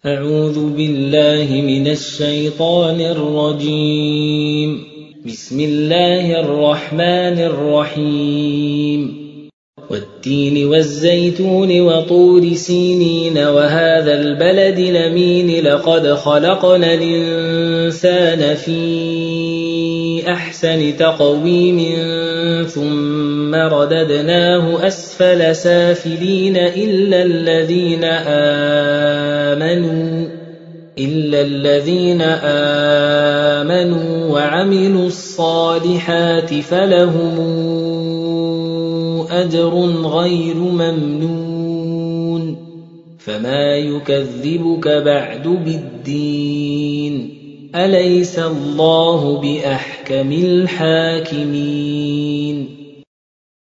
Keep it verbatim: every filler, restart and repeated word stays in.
أعوذ بالله من الشيطان الرجيم. بسم الله الرحمن الرحيم. والتين والزيتون وطور سينين وهذا البلد الأمين لقد خلقنا الإنسان في أحسن تقويم ثم رددناه أسفل سافلين إلا الذين آمنوا إلا الذين آمنوا وعملوا الصالحات فلهم أجر غير ممنون فما يكذبك بعد بالدين أليس الله بأحكم الحاكمين